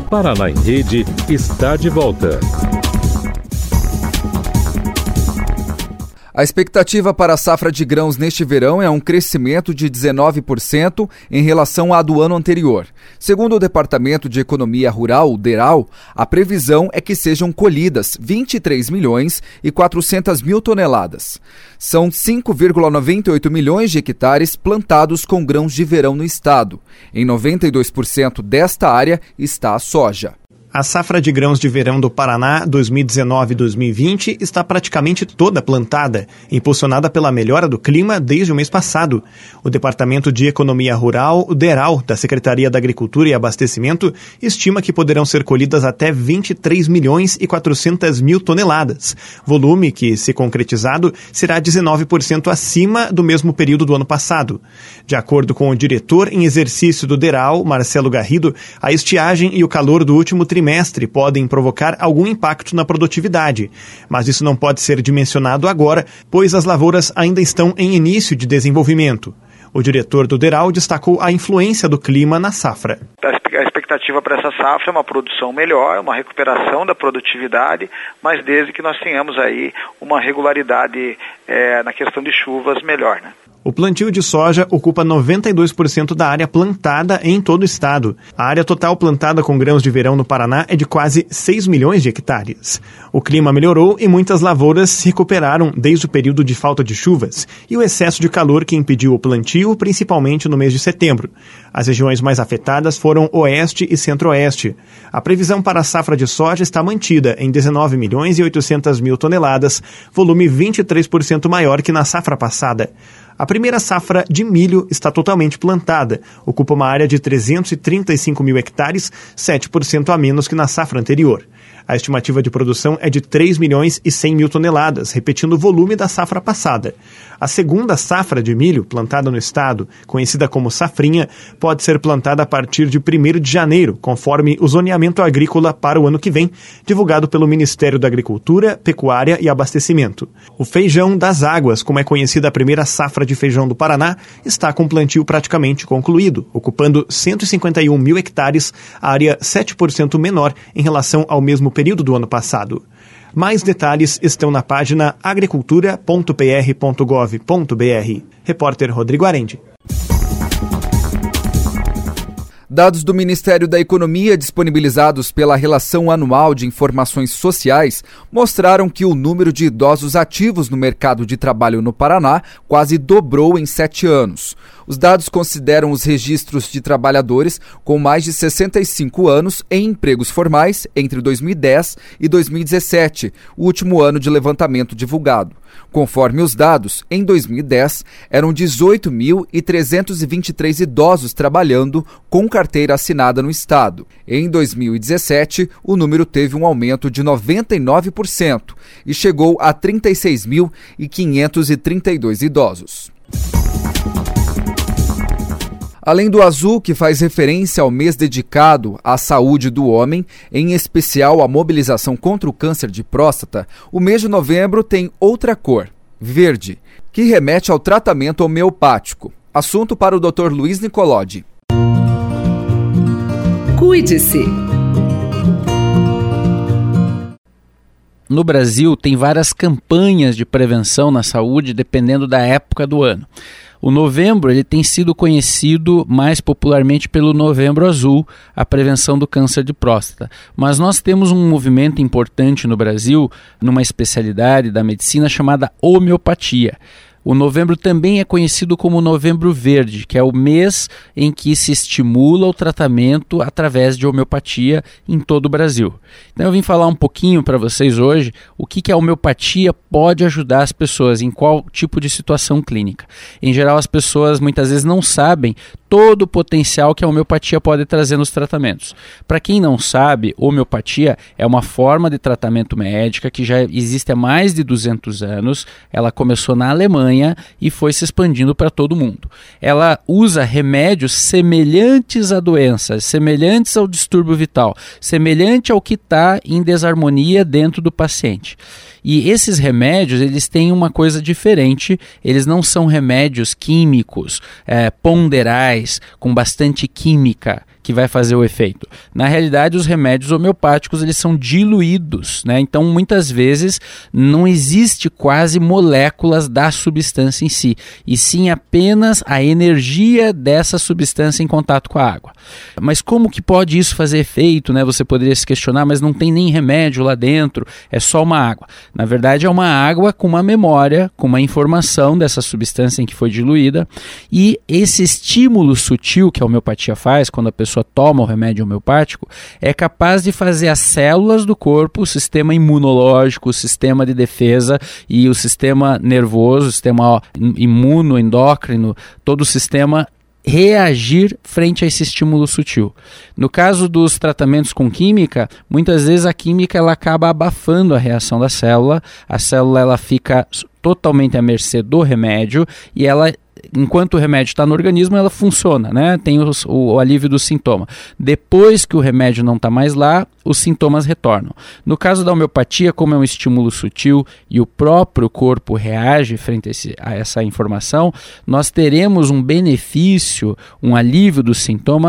Paraná em Rede está de volta. A expectativa para a safra de grãos neste verão é um crescimento de 19% em relação à do ano anterior. Segundo o Departamento de Economia Rural, o DERAL, a previsão é que sejam colhidas 23 milhões e 400 mil toneladas. São 5,98 milhões de hectares plantados com grãos de verão no estado. Em 92% desta área está a soja. A safra de grãos de verão do Paraná 2019-2020 está praticamente toda plantada, impulsionada pela melhora do clima desde o mês passado. O Departamento de Economia Rural, o DERAL, da Secretaria da Agricultura e Abastecimento, estima que poderão ser colhidas até 23 milhões e 400 mil toneladas, volume que, se concretizado, será 19% acima do mesmo período do ano passado. De acordo com o diretor em exercício do DERAL, Marcelo Garrido, a estiagem e o calor do último trimestre podem provocar algum impacto na produtividade, mas isso não pode ser dimensionado agora, pois as lavouras ainda estão em início de desenvolvimento. O diretor do DERAL destacou a influência do clima na safra. A expectativa para essa safra é uma produção melhor, uma recuperação da produtividade, mas desde que nós tenhamos aí uma regularidade na questão de chuvas melhor, né? O plantio de soja ocupa 92% da área plantada em todo o estado. A área total plantada com grãos de verão no Paraná é de quase 6 milhões de hectares. O clima melhorou e muitas lavouras se recuperaram desde o período de falta de chuvas e o excesso de calor que impediu o plantio, principalmente no mês de setembro. As regiões mais afetadas foram Oeste e Centro-Oeste. A previsão para a safra de soja está mantida em 19 milhões e 800 mil toneladas, volume 23% maior que na safra passada. A primeira safra de milho está totalmente plantada, ocupa uma área de 335 mil hectares, 7% a menos que na safra anterior. A estimativa de produção é de 3 milhões e 100 mil toneladas, repetindo o volume da safra passada. A segunda safra de milho, plantada no estado, conhecida como safrinha, pode ser plantada a partir de 1º de janeiro, conforme o zoneamento agrícola para o ano que vem, divulgado pelo Ministério da Agricultura, Pecuária e Abastecimento. O feijão das águas, como é conhecida a primeira safra de feijão do Paraná, está com plantio praticamente concluído, ocupando 151 mil hectares, área 7% menor em relação ao mesmo período do ano passado. Mais detalhes estão na página agricultura.pr.gov.br. Repórter Rodrigo Arendi. Dados do Ministério da Economia disponibilizados pela Relação Anual de Informações Sociais mostraram que o número de idosos ativos no mercado de trabalho no Paraná quase dobrou em 7 anos. Os dados consideram os registros de trabalhadores com mais de 65 anos em empregos formais entre 2010 e 2017, o último ano de levantamento divulgado. Conforme os dados, em 2010, eram 18.323 idosos trabalhando com carteira assinada no estado. Em 2017, o número teve um aumento de 99% e chegou a 36.532 idosos. Além do azul, que faz referência ao mês dedicado à saúde do homem, em especial à mobilização contra o câncer de próstata, o mês de novembro tem outra cor, verde, que remete ao tratamento homeopático. Assunto para o Dr. Luiz Nicolodi. Cuide-se. No Brasil, tem várias campanhas de prevenção na saúde, dependendo da época do ano. O novembro ele tem sido conhecido mais popularmente pelo Novembro Azul, a prevenção do câncer de próstata. Mas nós temos um movimento importante no Brasil, numa especialidade da medicina chamada homeopatia. O novembro também é conhecido como Novembro Verde, que é o mês em que se estimula o tratamento através de homeopatia em todo o Brasil. Então eu vim falar um pouquinho para vocês hoje o que a homeopatia pode ajudar as pessoas, em qual tipo de situação clínica. Em geral, as pessoas muitas vezes não sabem todo o potencial que a homeopatia pode trazer nos tratamentos. Para quem não sabe, homeopatia é uma forma de tratamento médica que já existe há mais de 200 anos. Ela começou na Alemanha e foi se expandindo para todo mundo. Ela usa remédios semelhantes à doença, semelhantes ao distúrbio vital, semelhante ao que está em desarmonia dentro do paciente. E esses remédios, eles têm uma coisa diferente, eles não são remédios químicos, ponderais, com bastante química, que vai fazer o efeito. Na realidade, os remédios homeopáticos eles são diluídos, né? Então muitas vezes não existe quase moléculas da substância em si, e sim apenas a energia dessa substância em contato com a água. Mas como que pode isso fazer efeito, né? Você poderia se questionar, mas não tem nem remédio lá dentro, é só uma água. Na verdade é uma água com uma memória, com uma informação dessa substância em que foi diluída, e esse estímulo sutil que a homeopatia faz, quando a pessoa toma o remédio homeopático, é capaz de fazer as células do corpo, o sistema imunológico, o sistema de defesa e o sistema nervoso, o sistema imunoendócrino, todo o sistema reagir frente a esse estímulo sutil. No caso dos tratamentos com química, muitas vezes a química ela acaba abafando a reação da célula, a célula ela fica totalmente à mercê do remédio e ela, enquanto o remédio está no organismo, ela funciona, né? Tem o alívio do sintoma. Depois que o remédio não está mais lá, os sintomas retornam. No caso da homeopatia, como é um estímulo sutil e o próprio corpo reage frente a essa informação, nós teremos um benefício, um alívio do sintoma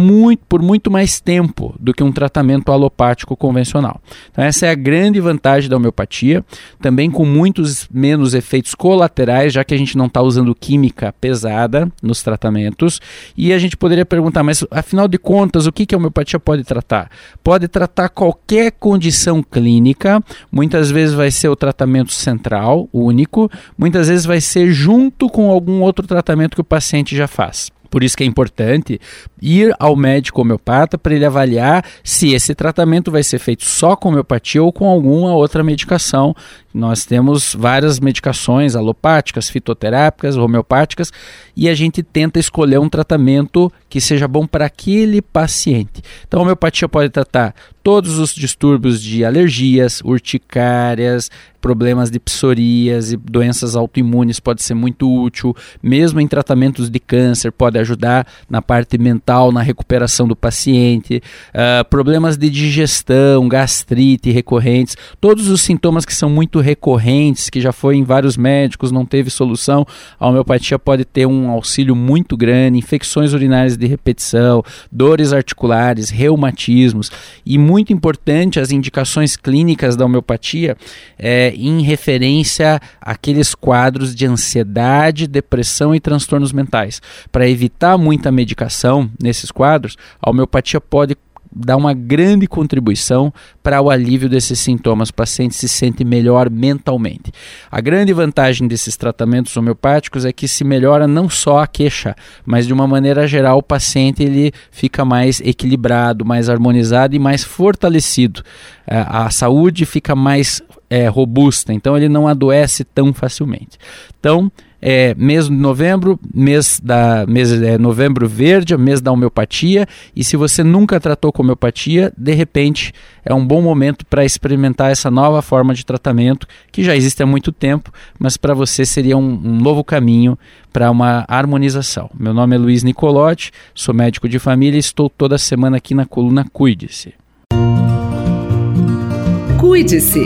por muito mais tempo do que um tratamento alopático convencional. Então essa é a grande vantagem da homeopatia, também com muitos menos efeitos colaterais, já que a gente não está usando química pesada nos tratamentos. E a gente poderia perguntar, mas afinal de contas, o que a homeopatia pode tratar? Pode tratar qualquer condição clínica, muitas vezes vai ser o tratamento central, único, muitas vezes vai ser junto com algum outro tratamento que o paciente já faz. Por isso que é importante ir ao médico homeopata para ele avaliar se esse tratamento vai ser feito só com homeopatia ou com alguma outra medicação. Nós temos várias medicações alopáticas, fitoterápicas, homeopáticas, e a gente tenta escolher um tratamento que seja bom para aquele paciente. Então a homeopatia pode tratar todos os distúrbios de alergias, urticárias, problemas de psoríase, doenças autoimunes pode ser muito útil, mesmo em tratamentos de câncer pode ajudar na parte mental, na recuperação do paciente, problemas de digestão, gastrite recorrentes, todos os sintomas que são muito recorrentes, que já foi em vários médicos, não teve solução, a homeopatia pode ter um auxílio muito grande, infecções urinárias de repetição, dores articulares, reumatismos, e muito importante as indicações clínicas da homeopatia em referência àqueles quadros de ansiedade, depressão e transtornos mentais. Para evitar muita medicação nesses quadros, a homeopatia pode dar uma grande contribuição para o alívio desses sintomas. O paciente se sente melhor mentalmente. A grande vantagem desses tratamentos homeopáticos é que se melhora não só a queixa, mas de uma maneira geral o paciente ele fica mais equilibrado, mais harmonizado e mais fortalecido. A saúde fica mais robusta, então ele não adoece tão facilmente. Então, mês de novembro, novembro verde, mês da homeopatia, e se você nunca tratou com homeopatia, de repente é um bom momento para experimentar essa nova forma de tratamento, que já existe há muito tempo, mas para você seria um novo caminho para uma harmonização. Meu nome é Luiz Nicolotti, sou médico de família e estou toda semana aqui na coluna Cuide-se. Cuide-se.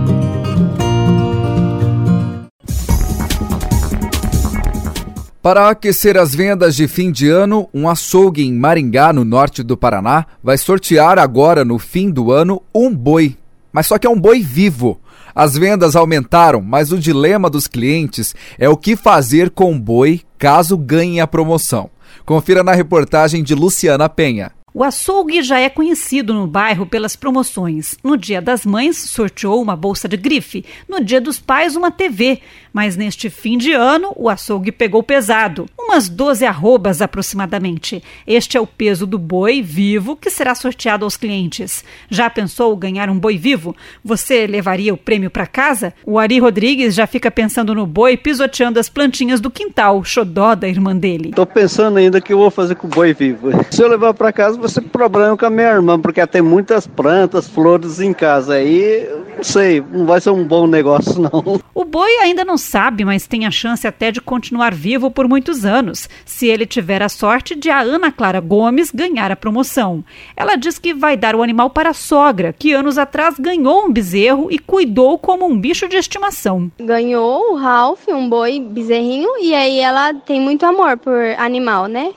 Para aquecer as vendas de fim de ano, um açougue em Maringá, no norte do Paraná, vai sortear agora, no fim do ano, um boi. Mas só que é um boi vivo. As vendas aumentaram, mas o dilema dos clientes é o que fazer com o boi caso ganhe a promoção. Confira na reportagem de Luciana Penha. O açougue já é conhecido no bairro pelas promoções. No Dia das Mães, sorteou uma bolsa de grife. No Dia dos Pais, uma TV. Mas neste fim de ano, o açougue pegou pesado. Umas 12 arrobas aproximadamente. Este é o peso do boi vivo que será sorteado aos clientes. Já pensou ganhar um boi vivo? Você levaria o prêmio para casa? O Ari Rodrigues já fica pensando no boi pisoteando as plantinhas do quintal, xodó da irmã dele. Tô pensando ainda que eu vou fazer com o boi vivo. Se eu levar para casa, vai ser problema com a minha irmã, porque ela tem muitas plantas, flores em casa. Aí, não sei, não vai ser um bom negócio, não. O boi ainda não sabe, mas tem a chance até de continuar vivo por muitos anos, se ele tiver a sorte de a Ana Clara Gomes ganhar a promoção. Ela diz que vai dar o animal para a sogra, que anos atrás ganhou um bezerro e cuidou como um bicho de estimação. Ganhou o Ralph, um boi bezerrinho, e aí ela tem muito amor por animal, né?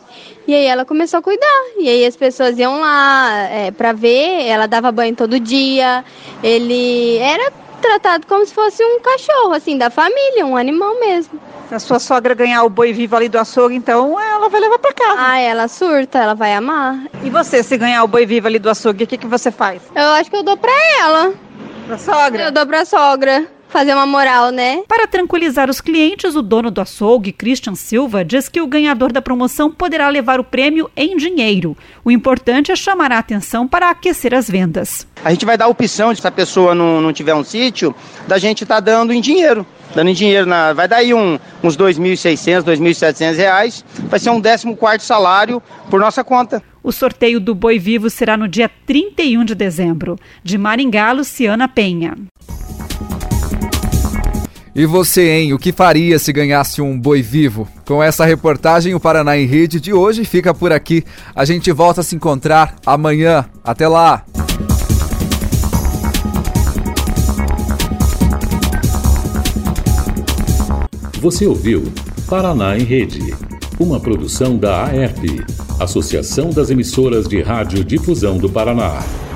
E aí ela começou a cuidar. E aí as pessoas iam lá pra ver, ela dava banho todo dia. Ele era tratado como se fosse um cachorro, assim, da família, um animal mesmo. Se a sua sogra ganhar o boi vivo ali do açougue, então ela vai levar pra casa. Ah, ela surta, ela vai amar. E você, se ganhar o boi vivo ali do açougue, o que você faz? Eu acho que eu dou pra ela. Pra sogra? Eu dou pra sogra. Fazer uma moral, né? Para tranquilizar os clientes, o dono do açougue, Christian Silva, diz que o ganhador da promoção poderá levar o prêmio em dinheiro. O importante é chamar a atenção para aquecer as vendas. A gente vai dar a opção, se a pessoa não tiver um sítio, da gente estar dando em dinheiro. Vai dar aí uns R$2.600, R$2.700, vai ser um 14º salário por nossa conta. O sorteio do boi vivo será no dia 31 de dezembro. De Maringá, Luciana Penha. E você, hein? O que faria se ganhasse um boi vivo? Com essa reportagem, o Paraná em Rede de hoje fica por aqui. A gente volta a se encontrar amanhã. Até lá! Você ouviu Paraná em Rede, uma produção da AERP, Associação das Emissoras de Rádio Difusão do Paraná.